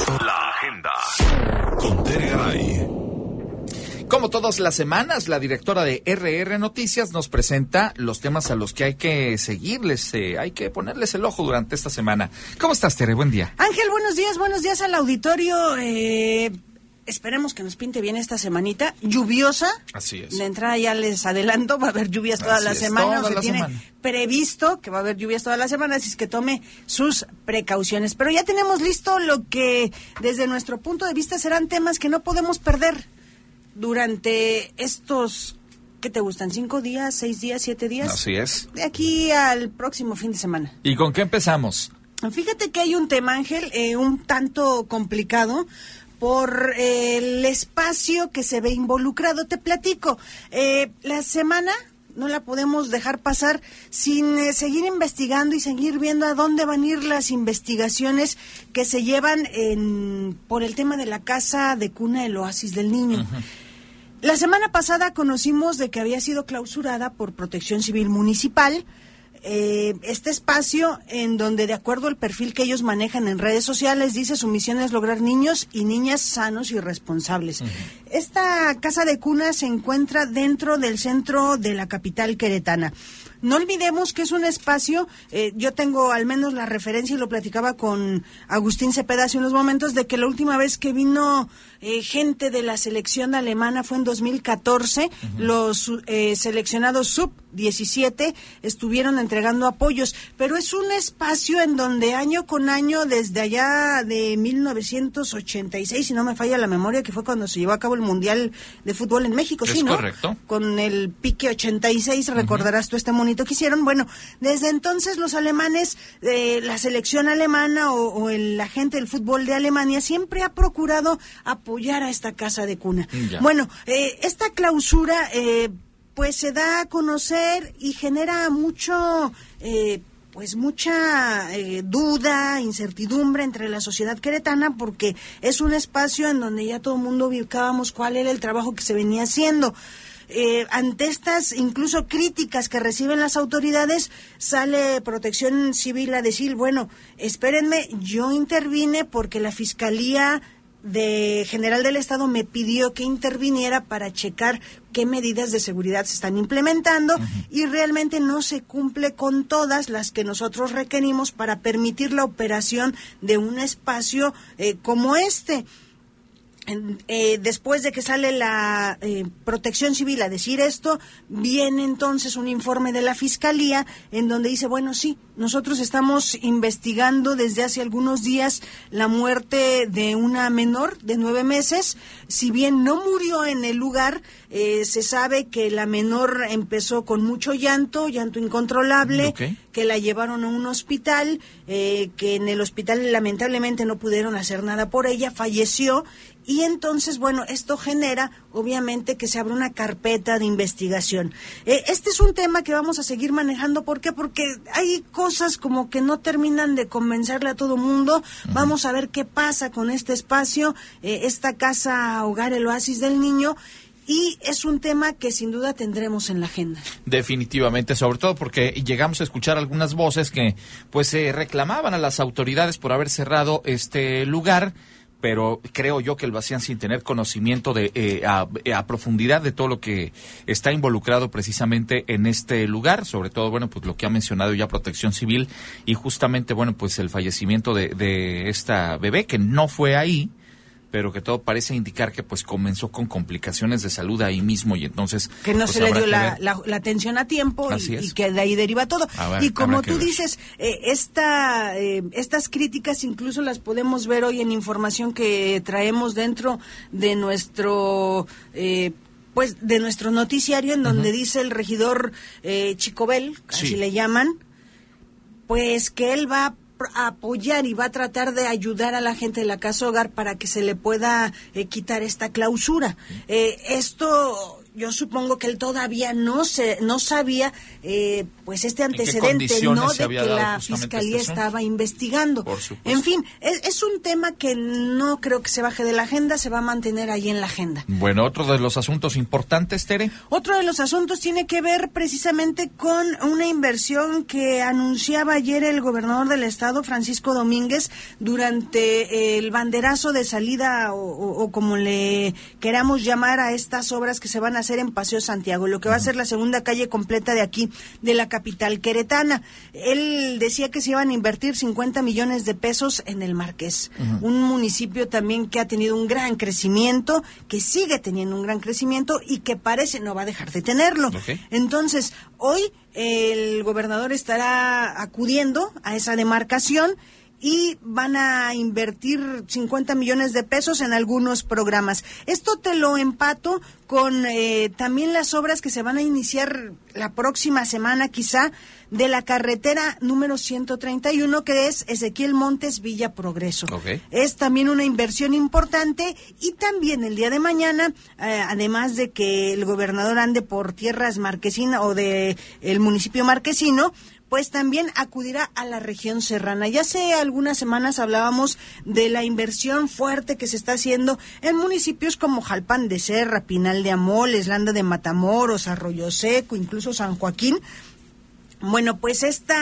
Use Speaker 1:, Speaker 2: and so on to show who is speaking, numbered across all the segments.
Speaker 1: La agenda con Tere Garay.
Speaker 2: Como todas las semanas, la directora de RR Noticias nos presenta los temas a los que hay que seguirles, hay que ponerles el ojo durante esta semana. ¿Cómo estás, Tere? Buen día.
Speaker 3: Ángel, buenos días al auditorio. Esperemos que nos pinte bien esta semanita lluviosa.
Speaker 2: Así es.
Speaker 3: De entrada ya les adelanto, va a haber lluvias toda la semana.
Speaker 2: Toda la semana.
Speaker 3: Previsto que va a haber lluvias toda la semana, así es que tome sus precauciones. Pero ya tenemos listo lo que desde nuestro punto de vista serán temas que no podemos perder durante estos, ¿qué te gustan? ¿5 días, 6 días, 7 días?
Speaker 2: Así es.
Speaker 3: De aquí al próximo fin de semana.
Speaker 2: ¿Y con qué empezamos?
Speaker 3: Fíjate que hay un tema, Ángel, un tanto complicado por el espacio que se ve involucrado. Te platico, la semana no la podemos dejar pasar sin seguir investigando y seguir viendo a dónde van a ir las investigaciones que se llevan por el tema de la casa de cuna El Oasis del Niño. Uh-huh. La semana pasada conocimos de que había sido clausurada por Protección Civil Municipal, este espacio en donde, de acuerdo al perfil que ellos manejan en redes sociales, dice su misión es lograr niños y niñas sanos y responsables. Uh-huh. Esta casa de cuna se encuentra dentro del centro de la capital queretana. No olvidemos que es un espacio, yo tengo al menos la referencia y lo platicaba con Agustín Cepeda hace unos momentos, de que la última vez que vino gente de la selección alemana fue en 2014, uh-huh. Los seleccionados sub-17 estuvieron entregando apoyos, pero es un espacio en donde año con año, desde allá de 1986, si no me falla la memoria, que fue cuando se llevó a cabo el Mundial de Fútbol en México, ¿sí, no?
Speaker 2: Es correcto.
Speaker 3: Con el pique 86, recordarás tú este monito que hicieron. Bueno, desde entonces los alemanes, la selección alemana o la gente del fútbol de Alemania siempre ha procurado apoyar a esta casa de cuna. Ya. Bueno, esta clausura pues se da a conocer y genera mucha duda, incertidumbre entre la sociedad queretana, porque es un espacio en donde ya todo el mundo ubicábamos cuál era el trabajo que se venía haciendo. Ante estas incluso críticas que reciben las autoridades, sale Protección Civil a decir, bueno, espérenme, yo intervine porque la Fiscalía General del Estado me pidió que interviniera para checar qué medidas de seguridad se están implementando, uh-huh. Y realmente no se cumple con todas las que nosotros requerimos para permitir la operación de un espacio como este. Después de que sale la Protección Civil a decir esto, viene entonces un informe de la Fiscalía en donde dice, bueno, sí, nosotros estamos investigando desde hace algunos días la muerte de una menor de 9 meses. Si bien no murió en el lugar, se sabe que la menor empezó con mucho llanto incontrolable, okay. Que la llevaron a un hospital, que en el hospital lamentablemente no pudieron hacer nada por ella, falleció. Y entonces, bueno, esto genera, obviamente, que se abra una carpeta de investigación. Este es un tema que vamos a seguir manejando. ¿Por qué? Porque hay cosas como que no terminan de convencerle a todo mundo. Uh-huh. Vamos a ver qué pasa con este espacio, esta casa hogar El Oasis del Niño. Y es un tema que sin duda tendremos en la agenda.
Speaker 2: Definitivamente, sobre todo porque llegamos a escuchar algunas voces que pues reclamaban a las autoridades por haber cerrado este lugar, pero creo yo que lo hacían sin tener conocimiento a profundidad de todo lo que está involucrado precisamente en este lugar, sobre todo, bueno, pues lo que ha mencionado ya Protección Civil y justamente, bueno, pues el fallecimiento de esta bebé que no fue ahí, pero que todo parece indicar que pues comenzó con complicaciones de salud ahí mismo y entonces
Speaker 3: que no
Speaker 2: pues,
Speaker 3: se le dio la atención a tiempo y que de ahí deriva todo. Y como tú dices, estas críticas incluso las podemos ver hoy en información que traemos dentro de nuestro de nuestro noticiario, en donde uh-huh. dice el regidor Chicobel, así sí. Le llaman, pues que él va a apoyar y va a tratar de ayudar a la gente de la casa hogar para que se le pueda quitar esta clausura. Esto yo supongo que él todavía no sabía pues este antecedente, ¿no? De que la Fiscalía estaba investigando. En fin, es un tema que no creo que se baje de la agenda, se va a mantener ahí en la agenda.
Speaker 2: Bueno, otro de los asuntos importantes, Tere.
Speaker 3: Otro de los asuntos tiene que ver precisamente con una inversión que anunciaba ayer el gobernador del estado, Francisco Domínguez, durante el banderazo de salida o como le queramos llamar a estas obras que se van a hacer en Paseo Santiago, lo que va a ser la segunda calle completa de aquí, de la capital queretana. Él decía que se iban a invertir 50 millones de pesos en el Marqués, un municipio también que ha tenido un gran crecimiento, que sigue teniendo un gran crecimiento y que parece no va a dejar de tenerlo. Entonces, hoy el gobernador estará acudiendo a esa demarcación y van a invertir 50 millones de pesos en algunos programas. Esto te lo empato con también las obras que se van a iniciar la próxima semana quizá de la carretera número 131, que es Ezequiel Montes Villa Progreso. Es también una inversión importante y también el día de mañana, además de que el gobernador ande por tierras marquesinas o de el municipio marquesino, pues también acudirá a la región serrana. Ya hace algunas semanas hablábamos de la inversión fuerte que se está haciendo en municipios como Jalpan de Serra, Pinal de Amoles, Landa de Matamoros, Arroyo Seco, incluso San Joaquín. Bueno, pues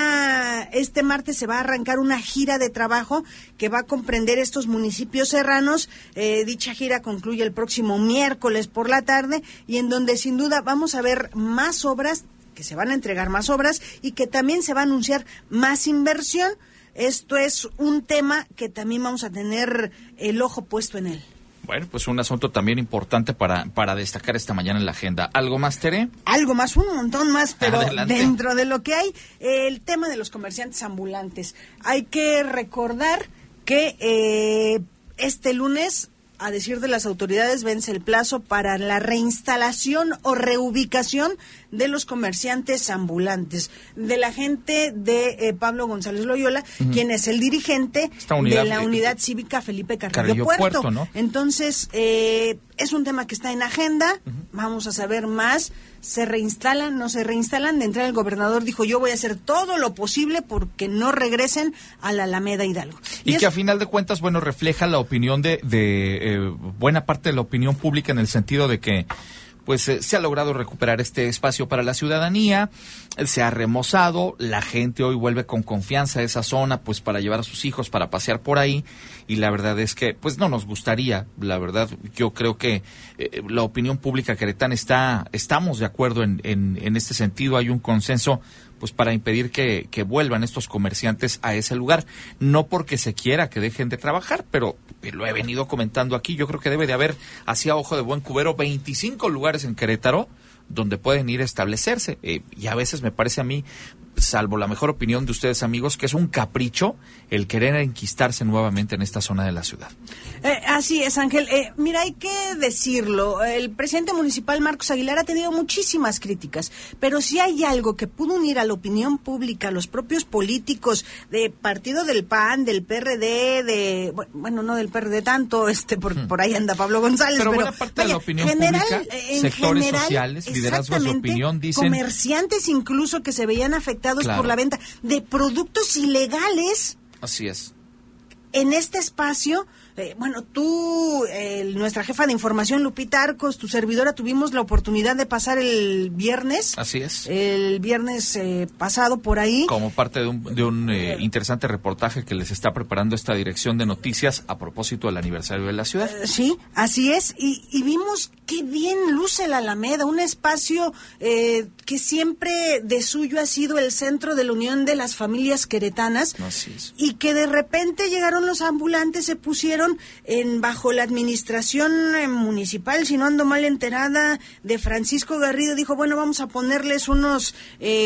Speaker 3: este martes se va a arrancar una gira de trabajo que va a comprender estos municipios serranos. Dicha gira concluye el próximo miércoles por la tarde y en donde sin duda vamos a ver más obras, que se van a entregar más obras y que también se va a anunciar más inversión. Esto es un tema que también vamos a tener el ojo puesto en él.
Speaker 2: Bueno, pues un asunto también importante para destacar esta mañana en la agenda. ¿Algo más, Tere?
Speaker 3: Algo más, un montón más, pero
Speaker 2: adelante.
Speaker 3: Dentro de lo que hay, el tema de los comerciantes ambulantes. Hay que recordar que este lunes, a decir de las autoridades, vence el plazo para la reinstalación o reubicación de los comerciantes ambulantes, de la gente de Pablo González Loyola, quien es el dirigente de la unidad cívica Felipe Carrillo Puerto, ¿no? Entonces, es un tema que está en agenda, vamos a saber más. ¿Se reinstalan, no se reinstalan? De entrada el gobernador dijo, yo voy a hacer todo lo posible porque no regresen a la Alameda Hidalgo.
Speaker 2: Y que a final de cuentas, bueno, refleja la opinión de buena parte de la opinión pública, en el sentido de que pues se ha logrado recuperar este espacio para la ciudadanía, se ha remozado, la gente hoy vuelve con confianza a esa zona, pues para llevar a sus hijos, para pasear por ahí, y la verdad es que pues no nos gustaría, la verdad, yo creo que la opinión pública queretana estamos de acuerdo en este sentido, hay un consenso pues para impedir que vuelvan estos comerciantes a ese lugar, no porque se quiera que dejen de trabajar, pero lo he venido comentando aquí, yo creo que debe de haber, hacia ojo de buen cubero, 25 lugares en Querétaro donde pueden ir a establecerse, y a veces me parece a mí, salvo la mejor opinión de ustedes, amigos, que es un capricho el querer enquistarse nuevamente en esta zona de la ciudad.
Speaker 3: Así es, Ángel. Mira, hay que decirlo, el presidente municipal Marcos Aguilar ha tenido muchísimas críticas, pero si hay algo que pudo unir a la opinión pública, a los propios políticos de partido del PAN, del PRD, bueno, no del PRD tanto, por ahí anda Pablo González,
Speaker 2: pero buena parte de la opinión pública, sectores sociales, liderazgos de opinión, dicen,
Speaker 3: comerciantes incluso que se veían afectados por la venta de productos ilegales.
Speaker 2: Así es.
Speaker 3: En este espacio, tú, nuestra jefa de información, Lupita Arcos, tu servidora, tuvimos la oportunidad de pasar el viernes.
Speaker 2: Así es.
Speaker 3: El viernes pasado por ahí.
Speaker 2: Como parte de un interesante reportaje que les está preparando esta dirección de noticias a propósito del aniversario de la ciudad.
Speaker 3: Sí, así es. Y vimos qué bien luce la Alameda, un espacio que siempre de suyo ha sido el centro de la unión de las familias queretanas.
Speaker 2: Así es.
Speaker 3: Y que de repente llegaron los ambulantes, se pusieron bajo la administración municipal, si no ando mal enterada, de Francisco Garrido. Dijo, bueno, vamos a ponerles unos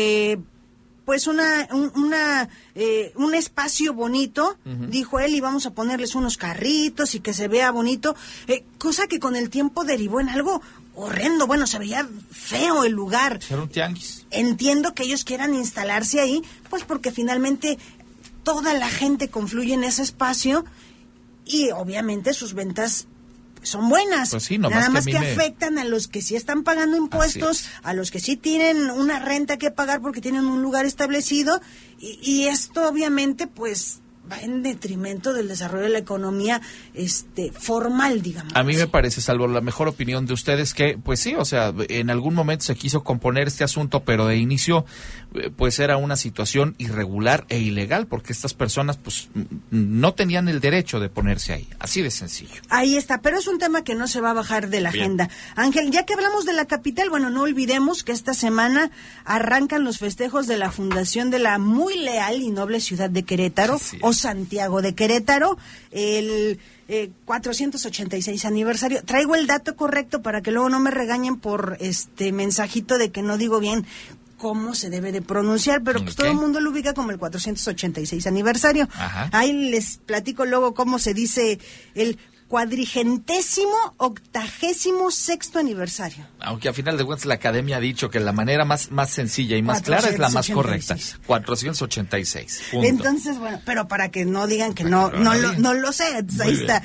Speaker 3: un espacio bonito, dijo él, y vamos a ponerles unos carritos y que se vea bonito, cosa que con el tiempo derivó en algo horrendo. Bueno, se veía feo el lugar.
Speaker 2: Era un tianguis.
Speaker 3: Entiendo que ellos quieran instalarse ahí, pues porque finalmente toda la gente confluye en ese espacio y obviamente sus ventas son buenas.
Speaker 2: Pues sí,
Speaker 3: nada más que afectan a los que sí están pagando impuestos, a los que sí tienen una renta que pagar porque tienen un lugar establecido, y esto obviamente pues va en detrimento del desarrollo de la economía formal, digamos.
Speaker 2: A mí me parece, salvo la mejor opinión de ustedes, que pues sí, o sea, en algún momento se quiso componer este asunto, pero de inicio pues era una situación irregular e ilegal, porque estas personas pues no tenían el derecho de ponerse ahí, así de sencillo.
Speaker 3: Ahí está, pero es un tema que no se va a bajar de la agenda. Ángel, ya que hablamos de la capital, bueno, no olvidemos que esta semana arrancan los festejos de la fundación de la muy leal y noble ciudad de Querétaro, o Santiago de Querétaro, el 486 aniversario. Traigo el dato correcto para que luego no me regañen por mensajito de que no digo bien cómo se debe de pronunciar, pero pues todo el mundo lo ubica como el 486 aniversario.
Speaker 2: Ajá.
Speaker 3: Ahí les platico luego cómo se dice el 486º aniversario.
Speaker 2: Aunque a final de cuentas la academia ha dicho que la manera más sencilla y más clara es la más correcta. 486. Punto.
Speaker 3: Entonces, bueno, pero para que no digan que no lo sé, entonces ahí está.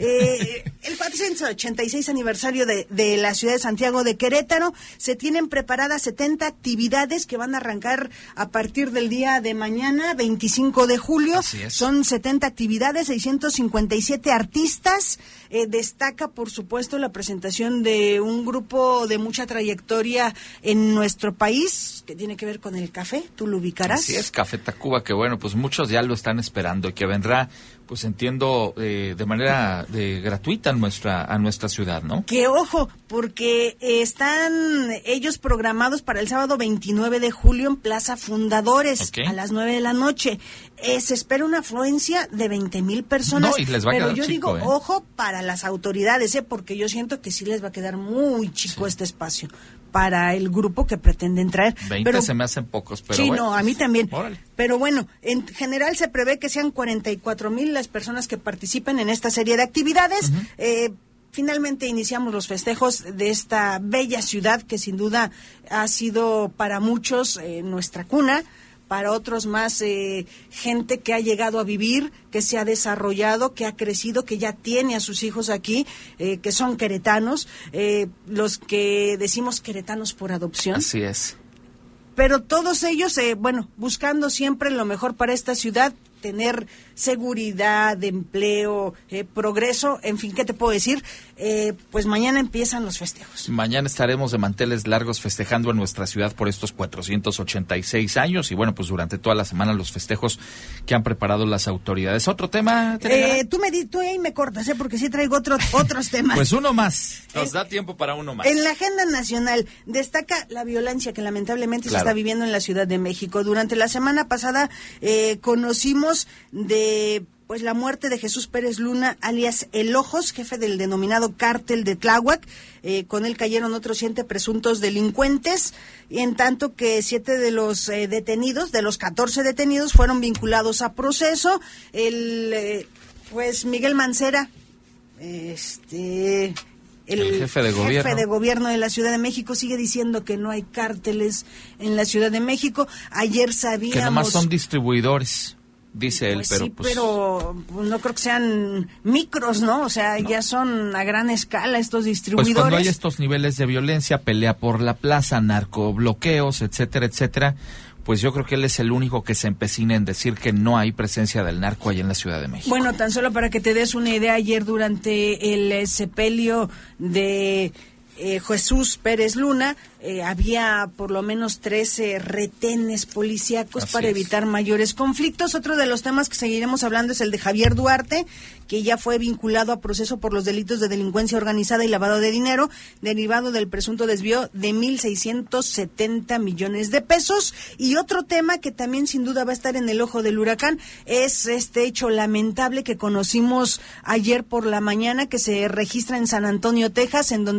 Speaker 3: El 486 aniversario de la ciudad de Santiago de Querétaro. Se tienen preparadas 70 actividades que van a arrancar a partir del día de mañana, 25 de julio.
Speaker 2: Así es.
Speaker 3: Son 70 actividades, 657 artistas. Destaca, por supuesto, la presentación de un grupo de mucha trayectoria en nuestro país, que tiene que ver con el café, tú lo ubicarás.
Speaker 2: Así es, Café Tacuba, que bueno, pues muchos ya lo están esperando y que vendrá, pues entiendo, de manera gratuita a nuestra ciudad, ¿no?
Speaker 3: Que ojo, porque están ellos programados para el sábado 29 de julio en Plaza Fundadores, a las 9 de la noche. Se espera una afluencia de 20,000 personas.
Speaker 2: No, y les va a
Speaker 3: pero
Speaker 2: quedar
Speaker 3: yo
Speaker 2: chico,
Speaker 3: digo, ojo para las autoridades, porque yo siento que sí les va a quedar muy chico este espacio para el grupo que pretenden traer.
Speaker 2: 20 se me hacen pocos, pero
Speaker 3: sí,
Speaker 2: bueno.
Speaker 3: no, a mí también.
Speaker 2: Órale.
Speaker 3: Pero bueno, en general se prevé que sean 44,000 las personas que participen en esta serie de actividades. Finalmente iniciamos los festejos de esta bella ciudad que sin duda ha sido para muchos nuestra cuna, para otros más gente que ha llegado a vivir, que se ha desarrollado, que ha crecido, que ya tiene a sus hijos aquí, que son queretanos, los que decimos queretanos por adopción.
Speaker 2: Así es.
Speaker 3: Pero todos ellos, buscando siempre lo mejor para esta ciudad, tener seguridad, empleo, progreso, en fin, ¿qué te puedo decir? Pues mañana empiezan los festejos.
Speaker 2: Mañana estaremos de manteles largos festejando en nuestra ciudad por estos 486 años y bueno, pues durante toda la semana los festejos que han preparado las autoridades. ¿Otro tema?
Speaker 3: Tú ahí me cortas, porque sí traigo otros temas.
Speaker 2: Pues uno más, nos da tiempo para uno más.
Speaker 3: En la agenda nacional destaca la violencia que lamentablemente se está viviendo en la Ciudad de México. Durante la semana pasada conocimos de la muerte de Jesús Pérez Luna, alias El Ojos, jefe del denominado cártel de Tláhuac. Con él cayeron otros 7 presuntos delincuentes, en tanto que 7 de los detenidos, de los 14 detenidos, fueron vinculados a proceso. Miguel Mancera, el
Speaker 2: jefe de gobierno
Speaker 3: de la Ciudad de México sigue diciendo que no hay cárteles en la Ciudad de México. Ayer sabíamos...
Speaker 2: Que nomás son distribuidores, dice él, pero
Speaker 3: sí, pero no creo que sean micros, ¿no? O sea, ya son a gran escala estos distribuidores.
Speaker 2: Pues cuando hay estos niveles de violencia, pelea por la plaza, narcobloqueos, etcétera, etcétera, pues yo creo que él es el único que se empecina en decir que no hay presencia del narco ahí en la Ciudad de México.
Speaker 3: Bueno, tan solo para que te des una idea, ayer durante el sepelio de Jesús Pérez Luna, había por lo menos 13 retenes policíacos para evitar mayores conflictos. Otro de los temas que seguiremos hablando es el de Javier Duarte, que ya fue vinculado a proceso por los delitos de delincuencia organizada y lavado de dinero, derivado del presunto desvío de 1,670 millones de pesos. Y otro tema que también sin duda va a estar en el ojo del huracán es este hecho lamentable que conocimos ayer por la mañana, que se registra en San Antonio, Texas, en donde se localizó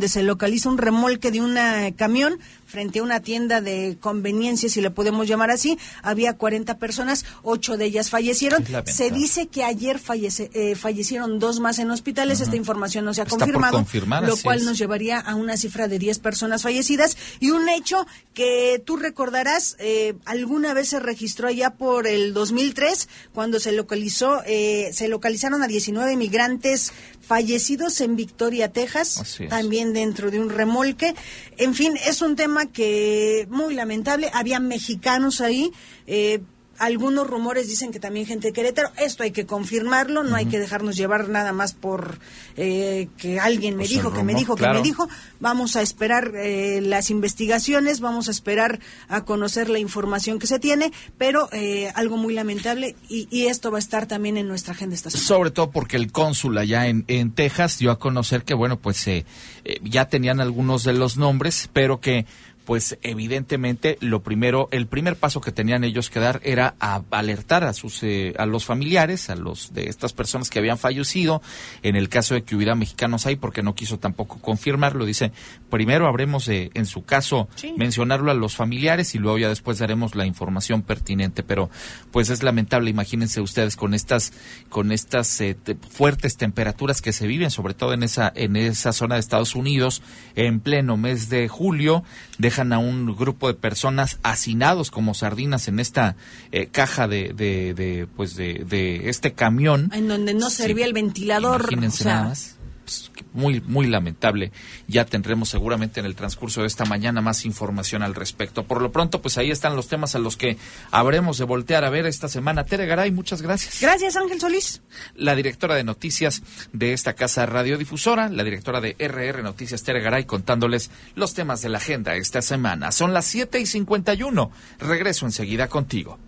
Speaker 3: localiza un remolque de un camión frente a una tienda de conveniencia, si le podemos llamar así. Había 40 personas, 8 de ellas fallecieron. Se dice que ayer fallecieron 2 más en hospitales. Esta información no se ha confirmado, lo cual nos llevaría a una cifra de 10 personas fallecidas. Y un hecho que tú recordarás, alguna vez se registró allá por el 2003, cuando se localizaron a 19 migrantes fallecidos en Victoria, Texas, también dentro de un remolque. En fin, es un tema que muy lamentable. Había mexicanos ahí, algunos rumores dicen que también gente de Querétaro. Esto hay que confirmarlo, no hay que dejarnos llevar nada más por que alguien me dijo, me dijo. Vamos a esperar las investigaciones, vamos a esperar a conocer la información que se tiene, pero algo muy lamentable, y esto va a estar también en nuestra agenda esta semana.
Speaker 2: Sobre todo porque el cónsul allá en Texas dio a conocer que, bueno, pues ya tenían algunos de los nombres, pero que pues evidentemente el primer paso que tenían ellos que dar era alertar a los familiares, a los de estas personas que habían fallecido, en el caso de que hubiera mexicanos ahí, porque no quiso tampoco confirmarlo. Dice, primero habremos en su caso mencionarlo a los familiares y luego ya después daremos la información pertinente, pero pues es lamentable. Imagínense ustedes con estas fuertes temperaturas que se viven, sobre todo en esa zona de Estados Unidos, en pleno mes de julio, dejan a un grupo de personas hacinados como sardinas en esta caja de este camión,
Speaker 3: en donde no servía el ventilador.
Speaker 2: Imagínense nada más. Pues, muy, muy lamentable. Ya tendremos seguramente en el transcurso de esta mañana más información al respecto. Por lo pronto, pues ahí están los temas a los que habremos de voltear a ver esta semana. Tere Garay, muchas gracias.
Speaker 3: Gracias, Ángel Solís.
Speaker 2: La directora de noticias de esta casa radiodifusora, la directora de RR Noticias, Tere Garay, contándoles los temas de la agenda esta semana. Son las 7:51. Regreso enseguida contigo.